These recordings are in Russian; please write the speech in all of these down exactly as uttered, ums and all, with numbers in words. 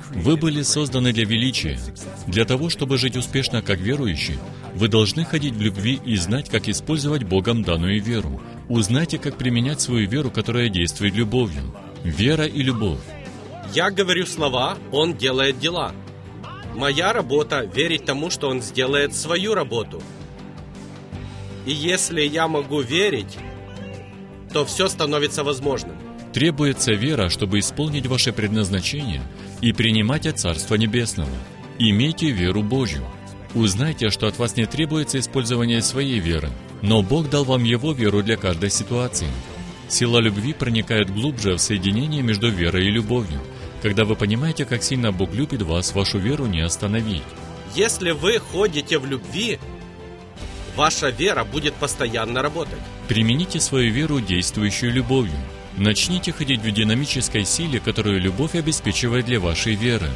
Вы были созданы для величия. Для того, чтобы жить успешно как верующий, вы должны ходить в любви и знать, как использовать Богом данную веру. Узнайте, как применять свою веру, которая действует любовью. Вера и любовь. Я говорю слова, Он делает дела. Моя работа — верить тому, что Он сделает свою работу. И если я могу верить, то все становится возможным. Требуется вера, чтобы исполнить ваше предназначение и принимать от Царства Небесного. Имейте веру Божью. Узнайте, что от вас не требуется использование своей веры, но Бог дал вам Его веру для каждой ситуации. Сила любви проникает глубже в соединение между верой и любовью. Когда вы понимаете, как сильно Бог любит вас, вашу веру не остановить. Если вы ходите в любви, ваша вера будет постоянно работать. Примените свою веру, действующую любовью. Начните ходить в динамической силе, которую любовь обеспечивает для вашей веры.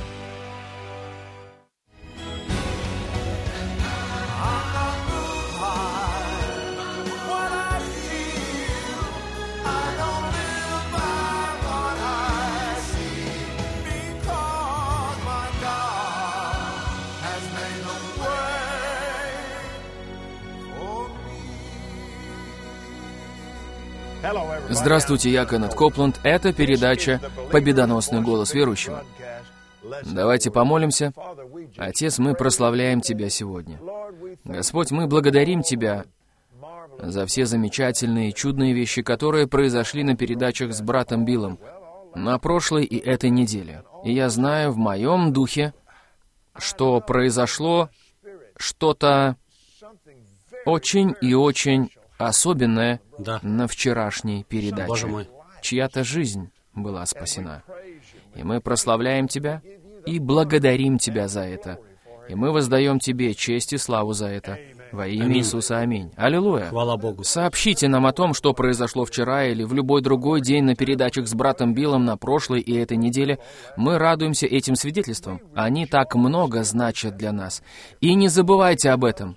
Здравствуйте, я Кеннет Копланд. Это передача «Победоносный голос верующего». Давайте помолимся. Отец, мы прославляем Тебя сегодня. Господь, мы благодарим Тебя за все замечательные и чудные вещи, которые произошли на передачах с братом Биллом на прошлой и этой неделе. И я знаю в моем духе, что произошло что-то очень и очень особенное Да. на вчерашней передаче. Боже мой. Чья-то жизнь была спасена. И мы прославляем Тебя и благодарим Тебя за это. И мы воздаем Тебе честь и славу за это. Во имя Аминь. Иисуса, аминь. Аллилуйя. Хвала Богу. Сообщите нам о том, что произошло вчера или в любой другой день на передачах с братом Биллом на прошлой и этой неделе. Мы радуемся этим свидетельствам. Они так много значат для нас. И не забывайте об этом.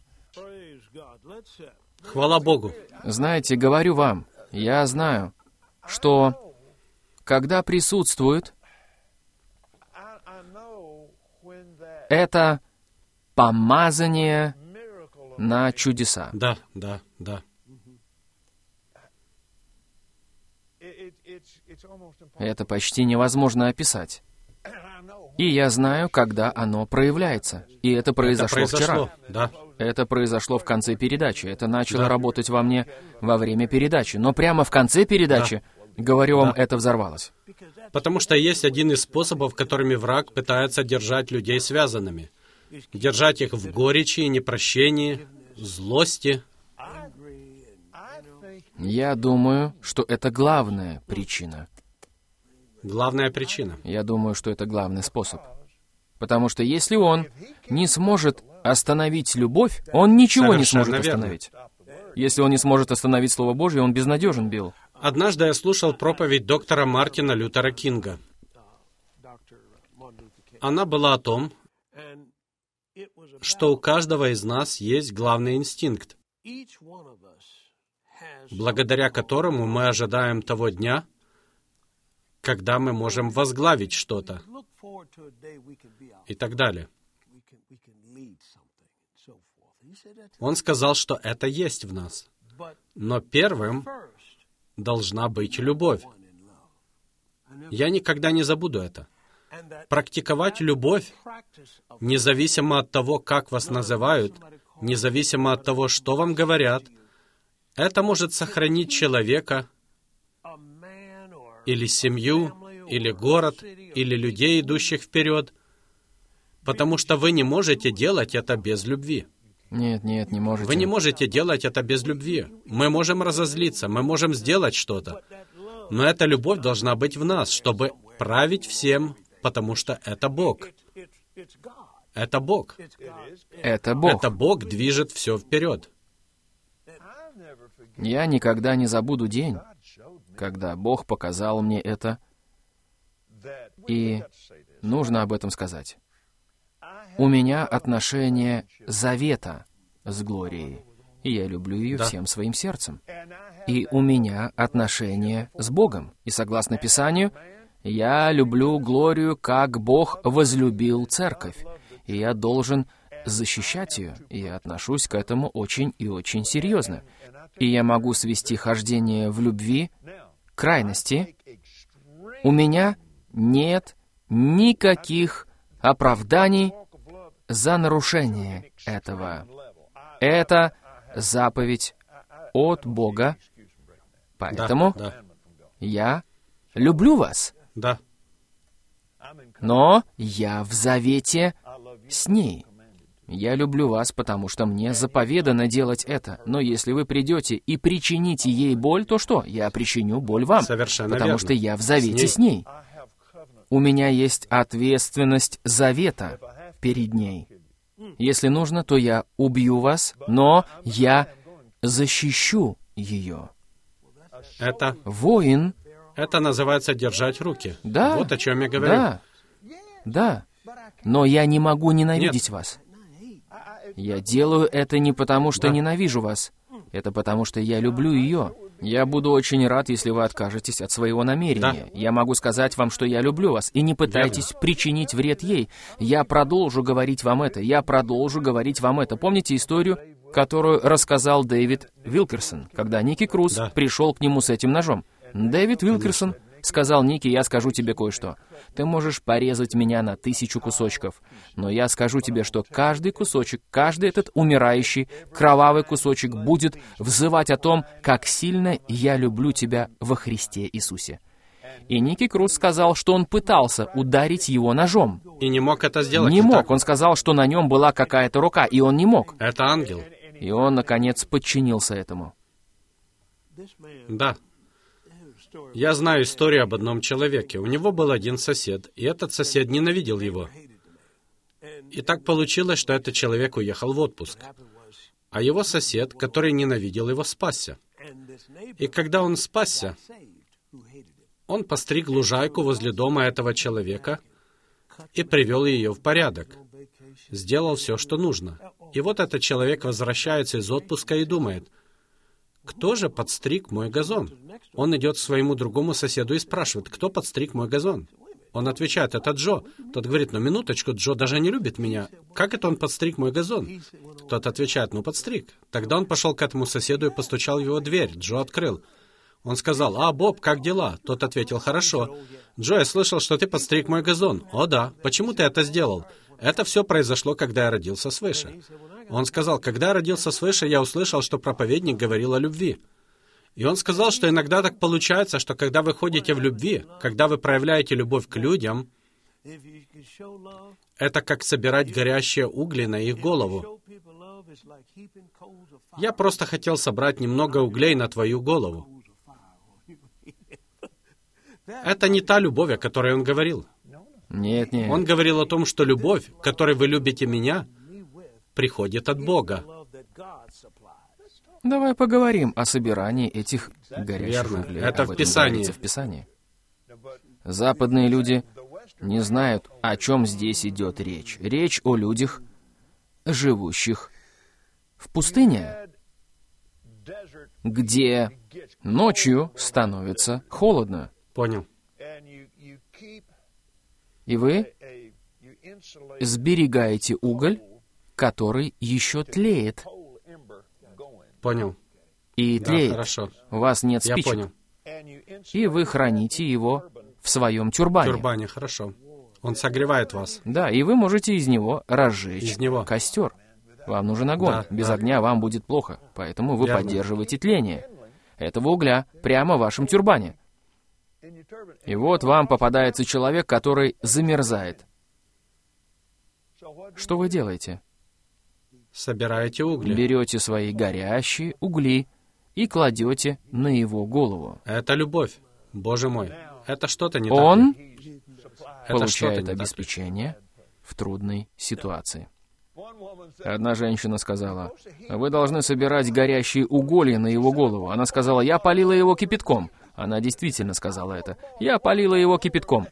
Хвала Богу. Знаете, говорю вам, я знаю, что когда присутствует это помазание на чудеса. Да, да, да. Это почти невозможно описать. И я знаю, когда оно проявляется. И это произошло, Это произошло, вчера. да. Это произошло в конце передачи. Это начало Да. работать во мне во время передачи. Но прямо в конце передачи, говорю вам, Да. это взорвалось. Потому что есть один из способов, которыми враг пытается держать людей связанными. Держать их в горечи, непрощении, злости. Я думаю, что это главная причина. Главная причина. Я думаю, что это главный способ. Потому что если он не сможет остановить любовь, он ничего не Совершенно сможет верно. остановить. Если он не сможет остановить Слово Божье, он безнадежен, Билл. Однажды я слушал проповедь доктора Мартина Лютера Кинга. Она была о том, что у каждого из нас есть главный инстинкт, благодаря которому мы ожидаем того дня, когда мы можем возглавить что-то и так далее. Он сказал, что это есть в нас. Но первым должна быть любовь. Я никогда не забуду это. Практиковать любовь, независимо от того, как вас называют, независимо от того, что вам говорят, это может сохранить человека, или семью, или город, или людей, идущих вперед, потому что вы не можете делать это без любви. Нет, нет, не можете. Вы не можете делать это без любви. Мы можем разозлиться, мы можем сделать что-то, но эта любовь должна быть в нас, чтобы править всем, потому что это Бог. Это Бог. Это Бог. Это Бог движет все вперед. Я никогда не забуду день, когда Бог показал мне это, и нужно об этом сказать. У меня отношение завета с Глорией, и я люблю ее Да. всем своим сердцем. И у меня отношение с Богом, и согласно Писанию, Я люблю Глорию, как Бог возлюбил церковь, и я должен защищать ее, и я отношусь к этому очень и очень серьезно. И я могу свести хождение в любви к крайности. У меня нет никаких оправданий за нарушение этого. Это заповедь от Бога. Поэтому Да, да. я люблю вас. Да. Но я в завете с ней. Я люблю вас, потому что мне заповедано делать это. Но если вы придете и причините ей боль, то что? Я причиню боль вам. Совершенно потому верно. что я в завете С с ней. У меня есть ответственность завета перед ней. Если нужно, то я убью вас, но я защищу ее. Это, Воин, это называется держать руки. да, Вот о чем я говорю. да, да. Но я не могу ненавидеть вас. Я делаю это не потому, что Да. ненавижу вас. Это потому, что я люблю ее. Я буду очень рад, если вы откажетесь от своего намерения. Да. Я могу сказать вам, что я люблю вас, и не пытайтесь причинить вред ей. Я продолжу говорить вам это. Я продолжу говорить вам это. Помните историю, которую рассказал Дэвид Вилкерсон, когда Ники Круз Да. пришел к нему с этим ножом? Дэвид Вилкерсон сказал: «Ники, я скажу тебе кое-что. Ты можешь порезать меня на тысячу кусочков, но я скажу тебе, что каждый кусочек, каждый этот умирающий, кровавый кусочек будет взывать о том, как сильно я люблю тебя во Христе Иисусе». И Ники Круз сказал, что он пытался ударить его ножом. И не мог это сделать. Не и мог. так. Он сказал, что на нем была какая-то рука, и он не мог. Это ангел. И он, наконец, подчинился этому. Да. Я знаю историю об одном человеке. У него был один сосед, и этот сосед ненавидел его. И так получилось, что этот человек уехал в отпуск. А его сосед, который ненавидел его, спасся. И когда он спасся, он постриг лужайку возле дома этого человека и привел ее в порядок. Сделал все, что нужно. И вот этот человек возвращается из отпуска и думает: кто же подстриг мой газон? Он идет к своему другому соседу и спрашивает: кто подстриг мой газон? Он отвечает: это Джо. Тот говорит: ну минуточку, Джо даже не любит меня. Как это он подстриг мой газон? Тот отвечает: ну подстриг. Тогда он пошел к этому соседу и постучал в его дверь. Джо открыл. Он сказал: а, Боб, как дела? Тот ответил: хорошо. Джо, я слышал, что ты подстриг мой газон. О да. Почему ты это сделал? Это все произошло, когда я родился свыше. Он сказал: когда я родился свыше, я услышал, что проповедник говорил о любви. И он сказал, что иногда так получается, что когда вы ходите в любви, когда вы проявляете любовь к людям, это как собирать горящие угли на их голову. Я просто хотел собрать немного углей на твою голову. Это не та любовь, о которой он говорил. Нет, нет. Он говорил о том, что любовь, которой вы любите меня, приходит от Бога. Давай поговорим о собирании этих горящих Верно. углей. Это Об в этом Писании. говорится в Писании. Западные люди не знают, о чем здесь идет речь. Речь о людях, живущих в пустыне, где ночью становится холодно. Понял. И вы сберегаете уголь, который еще тлеет. Понял. И Да, тлеет. хорошо. У вас нет Я спичек. понял. И вы храните его в своем тюрбане. Тюрбане, хорошо. Он согревает вас. Да, и вы можете из него разжечь Из него. костер. Вам нужен огонь. Да, Без да. огня вам будет плохо. Поэтому вы Верно. поддерживаете тление этого угля прямо в вашем тюрбане. И вот вам попадается человек, который замерзает. Что вы делаете? Собираете угли. Берете свои горящие угли и кладете на его голову. Это любовь. Боже мой. Это что-то не так. Он ли? Это что-то получает не так ли? обеспечение в трудной ситуации. Одна женщина сказала: «Вы должны собирать горящие уголья на его голову». Она сказала: «Я полила его кипятком». Она действительно сказала это. «Я полила его кипятком».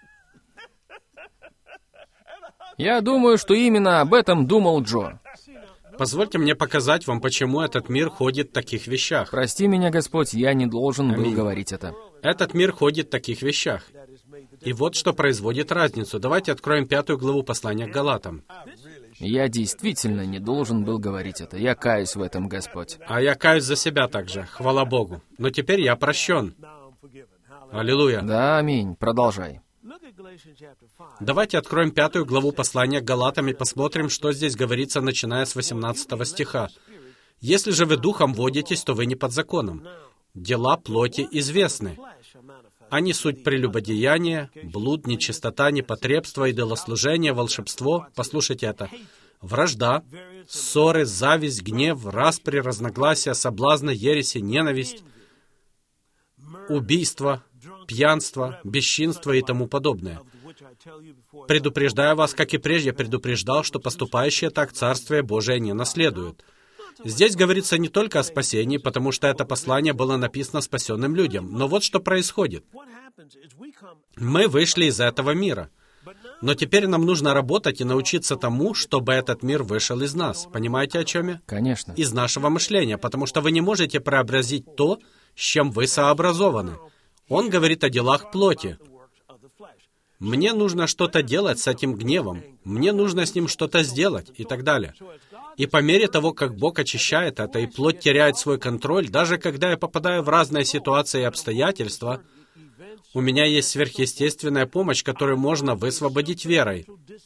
Я думаю, что именно об этом думал Джо. Позвольте мне показать вам, почему этот мир ходит в таких вещах. Прости меня, Господь, я не должен был Аминь. говорить это. Этот мир ходит в таких вещах. И вот что производит разницу. Давайте откроем пятую главу послания к Галатам. Я действительно не должен был говорить это. Я каюсь в этом, Господь. А я каюсь за себя также, хвала Богу. Но теперь я прощен. Аллилуйя. Да, аминь. Продолжай. Давайте откроем пятую главу послания к Галатам и посмотрим, что здесь говорится, начиная с восемнадцатого стиха. «Если же вы духом водитесь, то вы не под законом. Дела плоти известны. Они суть прелюбодеяния, блуд, нечистота, непотребство, идолослужение, волшебство». Послушайте это. «Вражда, ссоры, зависть, гнев, распри, разногласия, соблазны, ереси, ненависть, убийство, пьянство, бесчинство и тому подобное. Предупреждаю вас, как и прежде предупреждал, что поступающие так Царствие Божие не наследуют». Здесь говорится не только о спасении, потому что это послание было написано спасенным людям. Но вот что происходит. Мы вышли из этого мира. Но теперь нам нужно работать и научиться тому, чтобы этот мир вышел из нас. Понимаете, о чем я? Конечно. Из нашего мышления, потому что вы не можете преобразить то, с чем вы сообразованы. Он говорит о делах плоти. Мне нужно что-то делать с этим гневом. Мне нужно с ним что-то сделать и так далее. И по мере того, как Бог очищает это, и плоть теряет свой контроль, даже когда я попадаю в разные ситуации и обстоятельства, у меня есть сверхъестественная помощь, которую можно высвободить верой.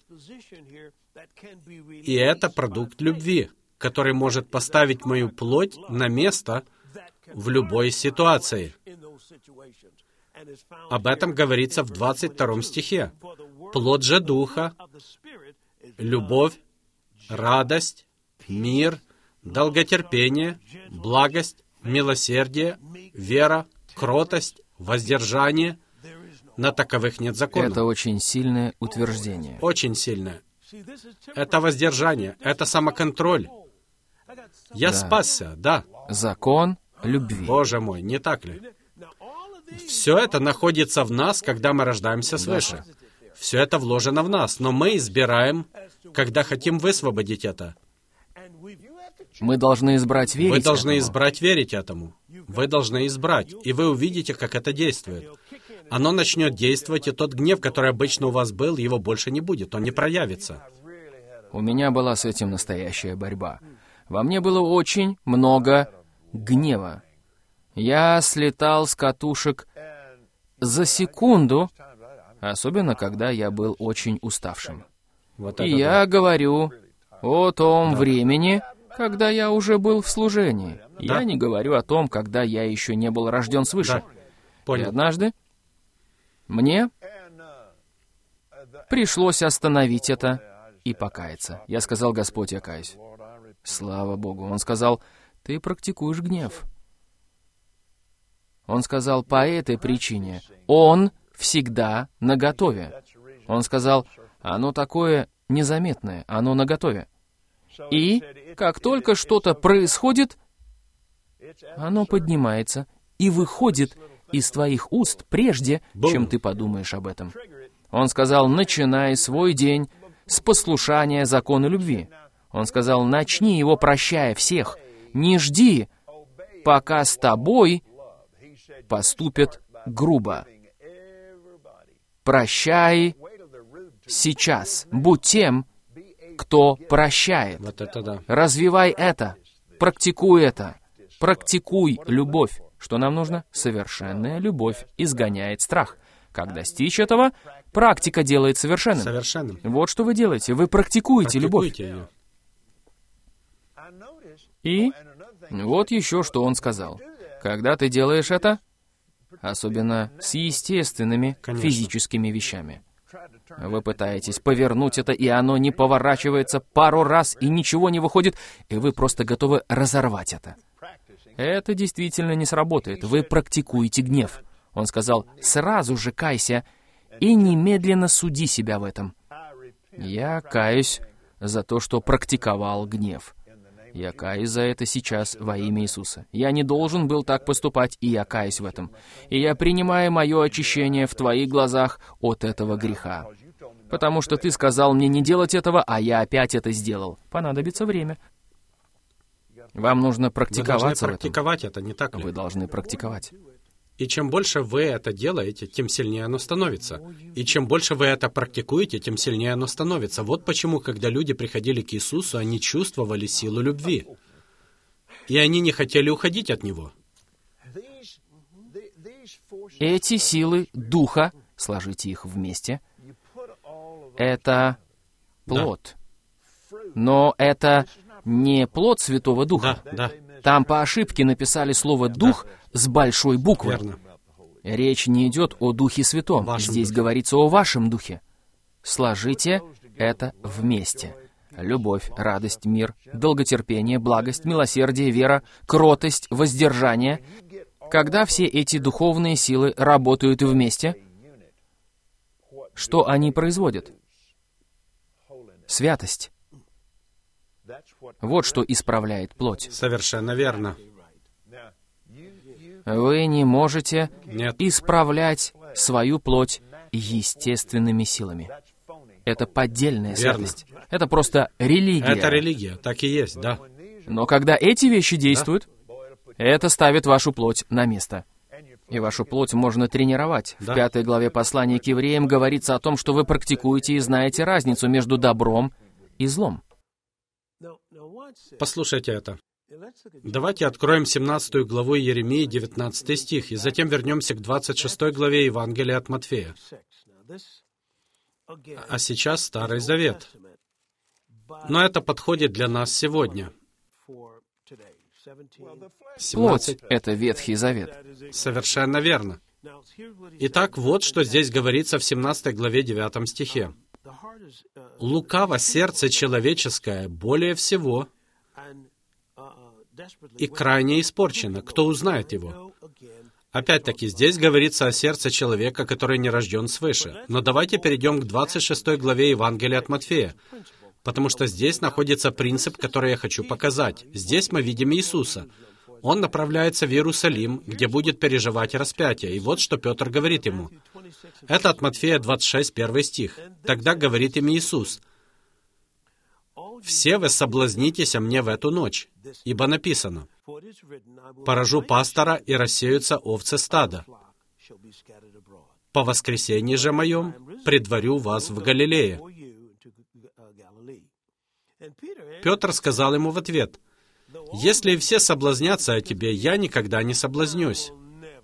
И это продукт любви, который может поставить мою плоть на место в любой ситуации. Об этом говорится в двадцать втором стихе. «Плод же Духа, любовь, радость, мир, долготерпение, благость, милосердие, вера, кротость, воздержание. На таковых нет закона». Это очень сильное утверждение. Очень сильное. Это воздержание, это самоконтроль. Я Да. спасся, да. Закон любви. Боже мой, не так ли? Все это находится в нас, когда мы рождаемся свыше. Все это вложено в нас, но мы избираем, когда хотим высвободить это. Мы должны избрать верить Вы должны этому. избрать верить этому. Вы должны избрать, и вы увидите, как это действует. Оно начнет действовать, и тот гнев, который обычно у вас был, его больше не будет, он не проявится. У меня была с этим настоящая борьба. Во мне было очень много гнева. Я слетал с катушек за секунду, особенно когда я был очень уставшим. Вот И это я да. говорю о том времени, когда я уже был в служении. Да. Я не говорю о том, когда я еще не был рожден свыше. Да. И Понял. однажды мне пришлось остановить это и покаяться. Я сказал: «Господь, я каюсь». Слава Богу. Он сказал: «Ты практикуешь гнев». Он сказал: «По этой причине он всегда наготове». Он сказал: «Оно такое незаметное, оно наготове». И как только что-то происходит, оно поднимается и выходит из твоих уст прежде, чем ты подумаешь об этом. Он сказал: «Начинай свой день с послушания закона любви». Он сказал: «Начни его, прощая всех. Не жди, пока с тобой поступят грубо. Прощай сейчас. Будь тем, кто прощает». Вот это да. Развивай это. Практикуй это. Практикуй любовь. Что нам нужно? Совершенная любовь изгоняет страх. Как достичь этого? Практика делает совершенным. Совершенным. Вот что вы делаете. Вы практикуете любовь. Практикуйте ее. И вот еще что он сказал. Когда ты делаешь это, особенно с естественными Конечно. физическими вещами, вы пытаетесь повернуть это, и оно не поворачивается пару раз, и ничего не выходит, и вы просто готовы разорвать это. Это действительно не сработает. Вы практикуете гнев. Он сказал: «Сразу же кайся и немедленно суди себя в этом». Я каюсь за то, что практиковал гнев. Я каюсь за это сейчас во имя Иисуса. Я не должен был так поступать, и я каюсь в этом. И я принимаю мое очищение в Твоих глазах от этого греха. Потому что Ты сказал мне не делать этого, а я опять это сделал. Понадобится время. Вам нужно Вы должны практиковаться в этом. практиковать это, не так ли? Вы должны практиковать. И чем больше вы это делаете, тем сильнее оно становится. И чем больше вы это практикуете, тем сильнее оно становится. Вот почему, когда люди приходили к Иисусу, они чувствовали силу любви. И они не хотели уходить от Него. Эти силы Духа, сложите их вместе, это плод. Но это не плод Святого Духа. Да, да. Там по ошибке написали слово «дух» с большой буквы. Верно. Речь не идет о Духе Святом. Вашем Здесь духе. говорится о вашем Духе. Сложите это вместе. Любовь, радость, мир, долготерпение, благость, милосердие, вера, кротость, воздержание. Когда все эти духовные силы работают вместе, что они производят? Святость. Вот что исправляет плоть. Совершенно верно. Вы не можете Нет. исправлять свою плоть естественными силами. Это поддельная Верно. святость. Это просто религия. Это религия, так и есть, да. Но когда эти вещи действуют, это ставит вашу плоть на место. И вашу плоть можно тренировать. Да. В пятой главе послания к евреям говорится о том, что вы практикуете и знаете разницу между добром и злом. Послушайте это. Давайте откроем семнадцатую главу Иеремии, девятнадцатый стих, и затем вернемся к двадцать шестой главе Евангелия от Матфея. А сейчас Старый Завет. Но это подходит для нас сегодня. Плоть семнадцать. — это Ветхий Завет. Совершенно верно. Итак, вот что здесь говорится в семнадцатой главе девятом стихе. «Лукаво сердце человеческое более всего и крайне испорчено. Кто узнает его?» Опять-таки, здесь говорится о сердце человека, который не рожден свыше. Но давайте перейдем к двадцать шестой главе Евангелия от Матфея, потому что здесь находится принцип, который я хочу показать. Здесь мы видим Иисуса. Он направляется в Иерусалим, где будет переживать распятие. И вот что Петр говорит ему. Это от Матфея двадцать шесть, первый стих. «Тогда говорит им Иисус: все вы соблазнитесь о мне в эту ночь, ибо написано: поражу пастора, и рассеются овцы стада. По воскресенье же моем предварю вас в Галилее». Петр сказал ему в ответ: «Если все соблазнятся о тебе, я никогда не соблазнюсь».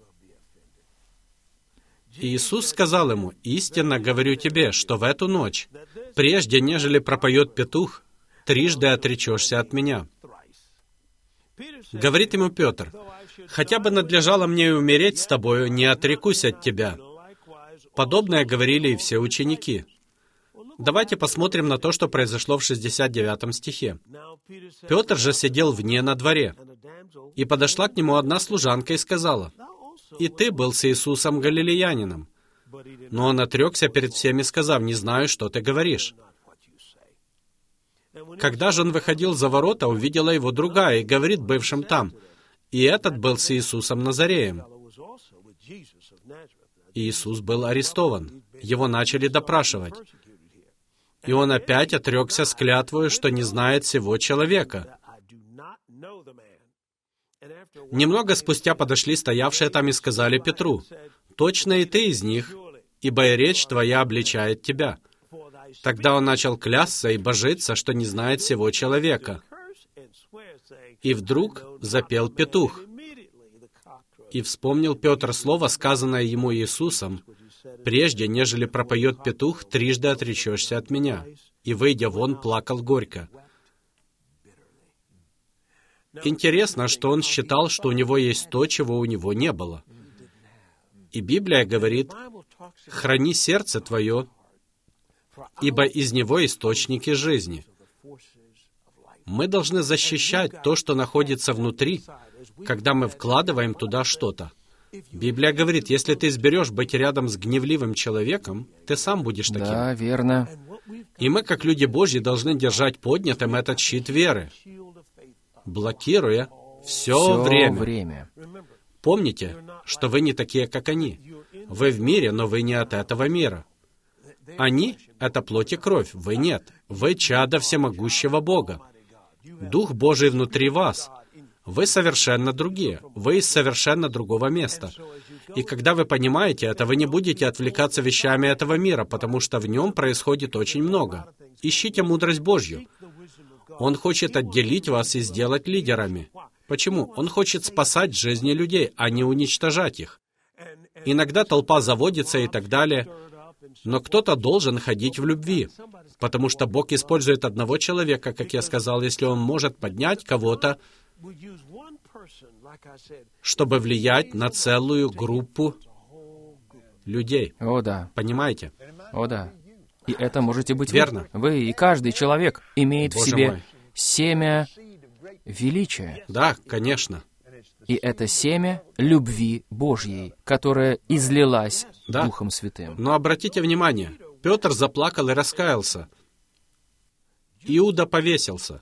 И Иисус сказал ему: «Истинно говорю тебе, что в эту ночь, прежде нежели пропоет петух, трижды отречешься от меня». Говорит ему Петр: «Хотя бы надлежало мне и умереть с тобою, не отрекусь от тебя». Подобное говорили и все ученики. Давайте посмотрим на то, что произошло в шестьдесят девятом стихе. «Петр же сидел вне на дворе, и подошла к нему одна служанка и сказала: и ты был с Иисусом Галилеянином. Но он отрекся перед всеми, сказав: не знаю, что ты говоришь». Когда же он выходил за ворота, увидела его другая и говорит бывшим там: и этот был с Иисусом Назареем. Иисус был арестован. Его начали допрашивать. И он опять отрекся с клятвою, что не знает сего человека. Немного спустя подошли стоявшие там и сказали Петру: «Точно и ты из них, ибо и речь твоя обличает тебя». Тогда он начал клясться и божиться, что не знает сего человека. И вдруг запел петух. И вспомнил Петр слово, сказанное ему Иисусом: «Прежде, нежели пропоет петух, трижды отречешься от меня». И, выйдя вон, плакал горько. Интересно, что он считал, что у него есть то, чего у него не было. И Библия говорит: «Храни сердце твое, ибо из него источники жизни». Мы должны защищать то, что находится внутри, когда мы вкладываем туда что-то. Библия говорит, если ты изберешь быть рядом с гневливым человеком, ты сам будешь таким. Да, верно. И мы, как люди Божьи, должны держать поднятым этот щит веры, блокируя все, Все время. время. Помните, что вы не такие, как они. Вы в мире, но вы не от этого мира. Они — это плоть и кровь, вы нет. Вы чадо всемогущего Бога. Дух Божий внутри вас. Вы совершенно другие. Вы из совершенно другого места. И когда вы понимаете это, вы не будете отвлекаться вещами этого мира, потому что в нем происходит очень много. Ищите мудрость Божью. Он хочет отделить вас и сделать лидерами. Почему? Он хочет спасать жизни людей, а не уничтожать их. Иногда толпа заводится и так далее, но кто-то должен ходить в любви, потому что Бог использует одного человека, как я сказал, если Он может поднять кого-то, чтобы влиять на целую группу людей. О, да. Понимаете? О, да. И это можете быть Верно. вы. Вы, и каждый человек имеет Боже в себе мой. семя величия. Да, конечно. И это семя любви Божьей, которая излилась Да. Духом Святым. Но обратите внимание, Петр заплакал и раскаялся. Иуда повесился.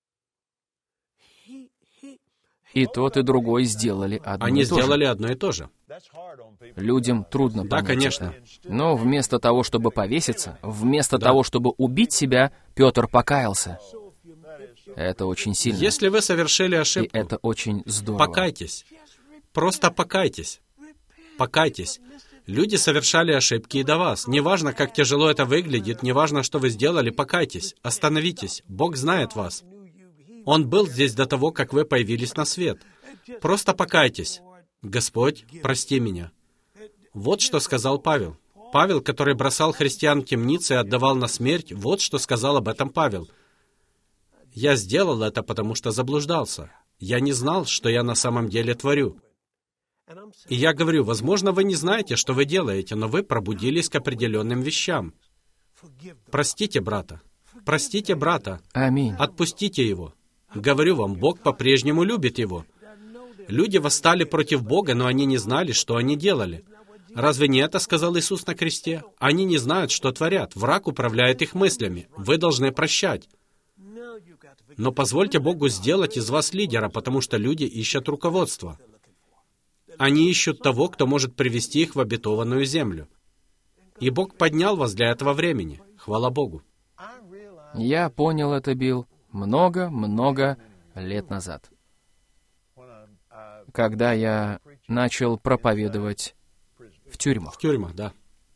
И тот, и другой сделали одно Они и то же. сделали одно и то же. Людям трудно Да, понять конечно. это. Но вместо того, чтобы повеситься, вместо Да. того, чтобы убить себя, Петр покаялся. Это очень сильно. Если вы совершили И ошибку, это очень здорово. покайтесь. Просто покайтесь. Покайтесь. Люди совершали ошибки и до вас. Неважно, как тяжело это выглядит, неважно, что вы сделали, покайтесь. Остановитесь. Бог знает вас. Он был здесь до того, как вы появились на свет. Просто покайтесь. Господь, прости меня. Вот что сказал Павел. Павел, который бросал христиан в темницы и отдавал на смерть, вот что сказал об этом Павел. «Я сделал это, потому что заблуждался. Я не знал, что я на самом деле творю». И я говорю, возможно, вы не знаете, что вы делаете, но вы пробудились к определенным вещам. Простите брата. Простите брата. Аминь. Отпустите его. Говорю вам, Бог по-прежнему любит его. Люди восстали против Бога, но они не знали, что они делали. Разве не это сказал Иисус на кресте? Они не знают, что творят. Враг управляет их мыслями. Вы должны прощать. Но позвольте Богу сделать из вас лидера, потому что люди ищут руководство. Они ищут того, кто может привести их в обетованную землю. И Бог поднял вас для этого времени. Хвала Богу. Я понял это, Билл, много-много лет назад, когда я начал проповедовать в тюрьмах. В тюрьмах, да.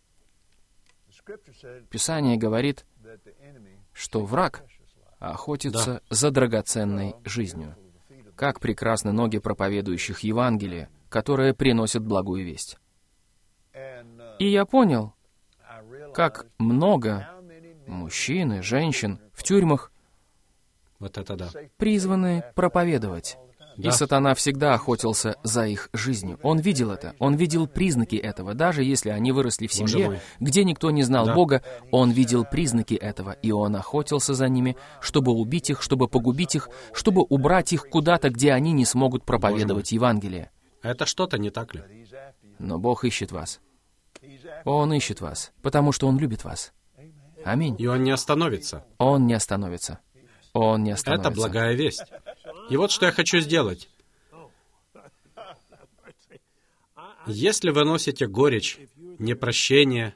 Писание говорит, что враг охотится за драгоценной жизнью. Как прекрасны ноги проповедующих Евангелия, которые приносят благую весть. И я понял, как много мужчин и женщин в тюрьмах Вот это да. призваны проповедовать. Да. И сатана всегда охотился за их жизнью. Он видел это, он видел признаки этого. Даже если они выросли в Боже семье, мой. где никто не знал Да. Бога, он видел признаки этого, и он охотился за ними, чтобы убить их, чтобы погубить их, чтобы убрать их куда-то, где они не смогут проповедовать Евангелие. Это что-то, не так ли? Но Бог ищет вас. Он ищет вас, потому что Он любит вас. Аминь. И он не остановится. Он не остановится. Он не остановится. Это благая весть. И вот что я хочу сделать. Если вы носите горечь, непрощение,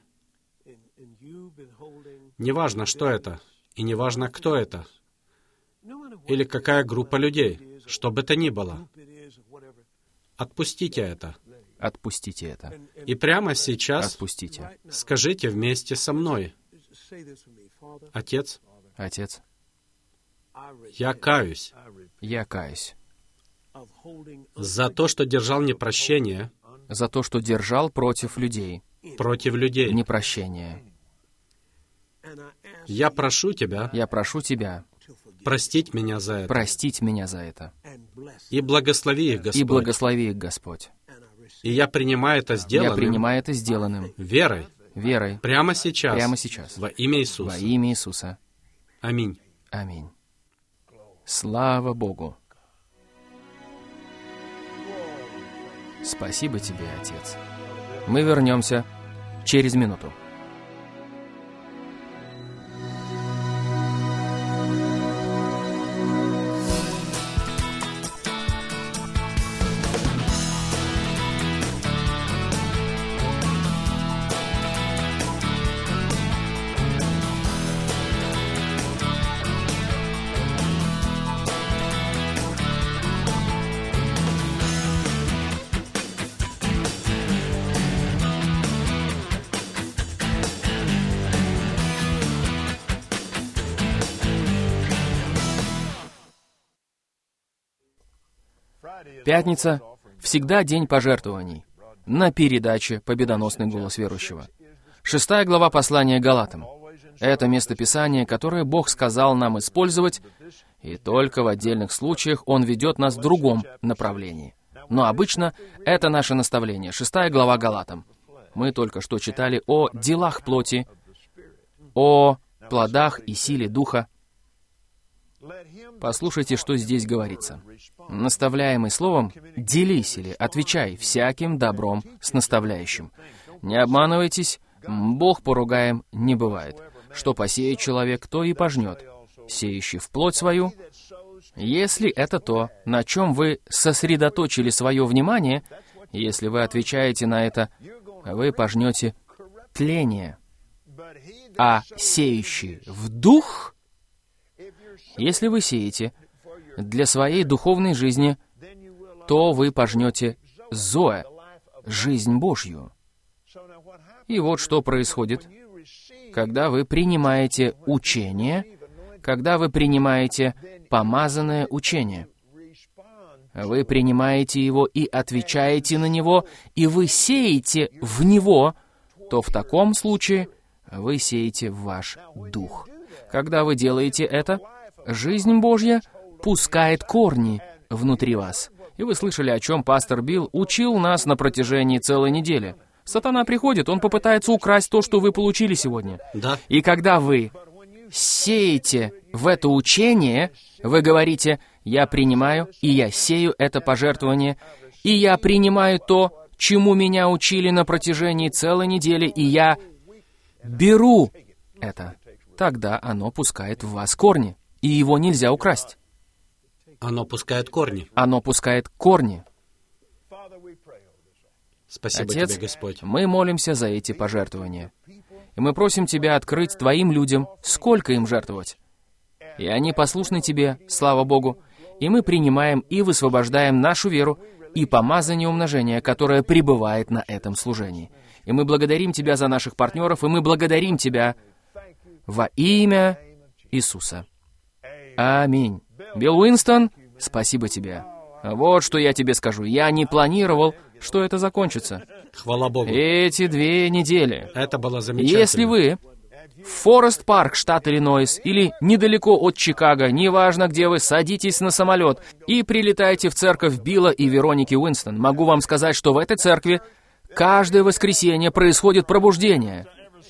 неважно, что это, и неважно, кто это, или какая группа людей, что бы то ни было, отпустите это. Отпустите это. И прямо сейчас Отпустите. скажите вместе со мной: Отец, Отец, я каюсь я каюсь за то, что держал непрощение за то, что держал против людей против людей. непрощение. Я прошу Тебя Я прошу Тебя простить меня за это простить меня за это. и благослови их, И Господь. благослови их, Господь. И я принимаю это Я сделанным принимаю это сделанным верой верой прямо сейчас, прямо сейчас. во имя Иисуса. Во имя Иисуса. Аминь. Аминь. Слава Богу. Спасибо Тебе, Отец. Мы вернемся через минуту. Пятница всегда день пожертвований на передаче «Победоносный голос верующего». Шестая глава послания Галатам. Это местописание, которое Бог сказал нам использовать, и только в отдельных случаях Он ведет нас в другом направлении. Но обычно это наше наставление. Шестая глава Галатам. Мы только что читали о делах плоти, о плодах и силе Духа. Послушайте, что здесь говорится. Наставляемый словом, делись или отвечай всяким добром с наставляющим. Не обманывайтесь, Бог поругаем не бывает. Что посеет человек, то и пожнет. Сеющий в плоть свою, если это то, на чем вы сосредоточили свое внимание, если вы отвечаете на это, вы пожнете тление. А сеющий в дух, если вы сеете для своей духовной жизни, то вы пожнете зоэ, жизнь Божью. И вот что происходит, когда вы принимаете учение, когда вы принимаете помазанное учение. Вы принимаете его и отвечаете на него, и вы сеете в него, то в таком случае вы сеете в ваш дух. Когда вы делаете это, жизнь Божья пускает корни внутри вас. И вы слышали, о чем пастор Билл учил нас на протяжении целой недели. Сатана приходит, он попытается украсть то, что вы получили сегодня. Да. И когда вы сеете в это учение, вы говорите: «Я принимаю, и я сею это пожертвование, и я принимаю то, чему меня учили на протяжении целой недели, и я беру это». Тогда оно пускает в вас корни, и его нельзя украсть. Оно пускает корни. Оно пускает корни. Спасибо Отец, тебе, Господь. мы молимся за эти пожертвования. И мы просим Тебя открыть Твоим людям, сколько им жертвовать. И они послушны Тебе, слава Богу. И мы принимаем и высвобождаем нашу веру и помазание умножения, которое пребывает на этом служении. И мы благодарим Тебя за наших партнеров, и мы благодарим Тебя во имя Иисуса. Аминь. Билл Уинстон, спасибо Тебе. Вот что я тебе скажу. Я не планировал, что это закончится. Хвала Богу. Эти две недели. Это было замечательно. Если вы в Форест-Парк, штат Иллинойс, или недалеко от Чикаго, неважно где вы, садитесь на самолет и прилетаете в церковь Билла и Вероники Уинстон, могу вам сказать, что в этой церкви каждое воскресенье происходит пробуждение.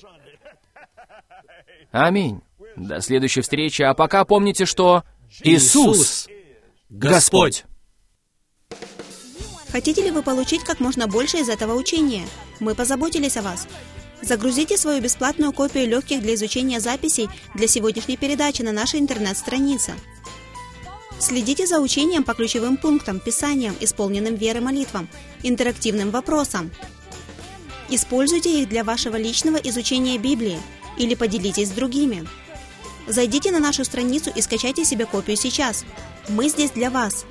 Аминь. До следующей встречи, а пока помните, что Иисус, Господь. Хотите ли вы получить как можно больше из этого учения? Мы позаботились о вас. Загрузите свою бесплатную копию легких для изучения записей для сегодняшней передачи на нашей интернет-странице. Следите за учением по ключевым пунктам, писаниям, исполненным веры молитвам, интерактивным вопросам. Используйте их для вашего личного изучения Библии или поделитесь с другими. Зайдите на нашу страницу и скачайте себе копию сейчас. Мы здесь для вас.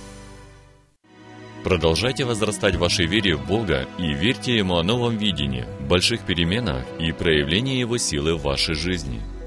Продолжайте возрастать в вашей вере в Бога и верьте Ему о новом видении, больших переменах и проявлении Его силы в вашей жизни.